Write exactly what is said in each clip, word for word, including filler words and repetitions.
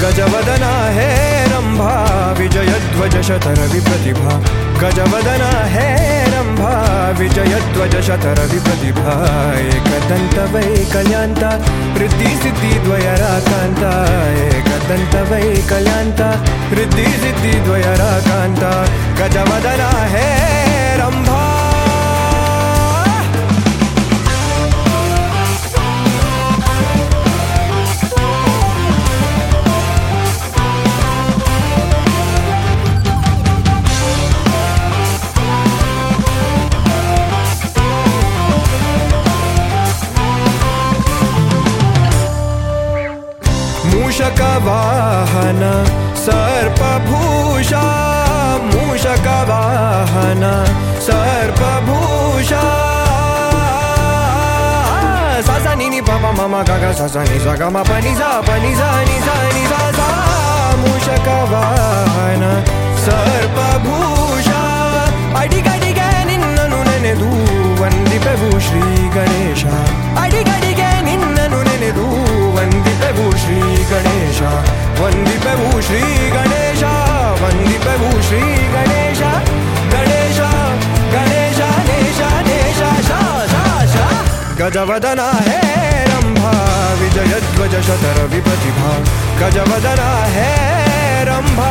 गजवदना हे रंभा विजयध्वज शतरवि प्रतिभा गजवदना हे रंभा विजयध्वज शतरवि प्रतिभा एकदंत वैकल्यान्ता रिद्धि सिद्धि द्वयराकान्ता एकदंत वैकल्यान्ता रिद्धि सिद्धि द्वयराकान्ता गजवदना हे रंभा मूषकवाहन सर्पभूषा मूषकवाहन सर्पभूषा सा सा नि नि प प म म ग ग सा सा नि सा ग म प नि सा प नि सा नि सा नि सा सा मूषकवाहन सर्पभूषा अडिगडिगे निन्ननु नेनेदु वंदिपेवु ಶ್ರೀ ಗಣೇಶ ಅಡಿಗಡಿಗೆ ನಿನ್ನನು ನೆನೆದು ವಂದಿಪೆವು ಶ್ರೀ ಗಣೇಶ ವಂದಿಪೆವು ಶ್ರೀ ಗಣೇಶ ವಂದಿಪೆವು ಶ್ರೀ ಗಣೇಶ ಗಣೇಶ ಗಣೇಶ ನೇಶ ನೇಶ ಶಾ ಶಾ ಶಾ ಗಜವದನ ಹೇ ರಂಭಾ ವಿಜಯಧ್ವಜ ಶತರವಿ ಪ್ರತಿಭಾ ಗಜವದನ ಹೇ ರಂಭಾ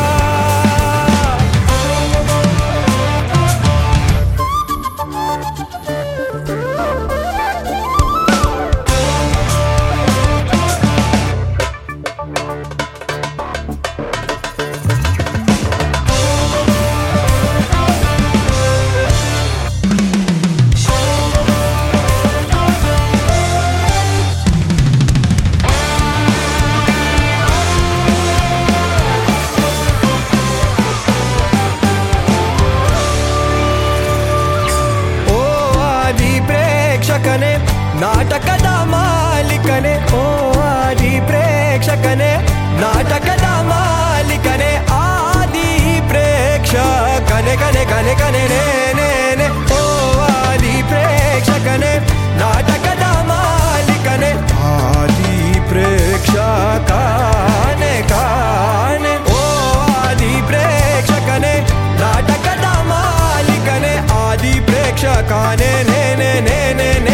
ನಾಟಕದ ಮಾಲಿಕನೆ ಓ ಆದಿ ಪ್ರೇಕ್ಷಕನೆ ನಾಟಕದ ಮಾಲಿಕನೆ ಆದಿ ಪ್ರೇಕ್ಷಕನೆ ಕನೆ ಕನೆ ಕನೆ ನೇ ನೇ ನೇ ಓ ಆದಿ ಪ್ರೇಕ್ಷಕನೆ ನಾಟಕದ ಮಾಲಿಕನೆ ಆದಿ ಪ್ರೇಕ್ಷಕನೆ ಕಾನೆ ಓ ಆದಿ ಪ್ರೇಕ್ಷಕನೆ ನಾಟಕದ ಮಾಲಿಕನೆ ಆದಿ ಪ್ರೇಕ್ಷಕನೆ ನೇ ನೇ ನೇ ನೇ ನೇ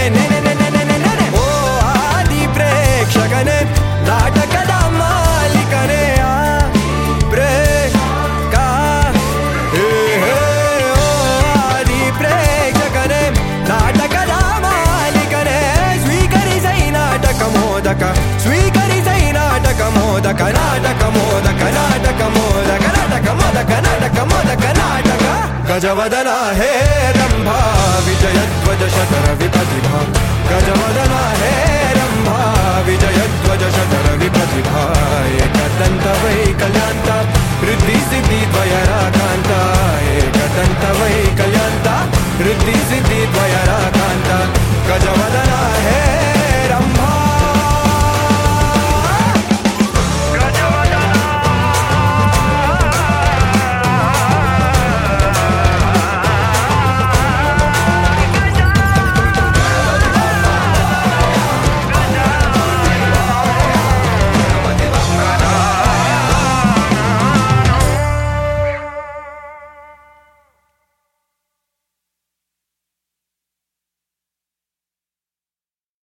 ನಾಟಕದ ಮಾಲಿಕನೇ ಆ ಪ್ರೇಕ್ಷಕ ಆದಿ ಪ್ರೇಕ್ಷಕನೇ ನಾಟಕದ ಮಾಲಿಕನೇ ಸ್ವೀಕರಿಸೈ ನಾಟಕ ಮೋದಕ ಸ್ವೀಕರಿಸೈ ನಾಟಕ ಮೋದಕ ನಾಟಕ ಮೋದಕ ನಾಟಕ ಮೋದಕ ನಾಟಕ ಮೋದಕ ನಾಟಕ ಮೋದಕ ನಾಟಕ ಗಜವದನ ಹೇ ರಂಭಾ ವಿಜಯಧ್ವಜ ಶತರವಿ ಪ್ರತಿಭಾ ಗಜವದನ ಹೇ ರಂಭಾ ವಿಜಯಧ್ವಜ ಶತರವಿ ಪ್ರತಿಭಾ ಏಕದಂತ ವೈಕಲ್ಯಾಂತ ರಿದ್ಧಿ ಸಿದ್ಧಿ ದ್ವಯರಾಕಾಂತ ಏಕದಂತ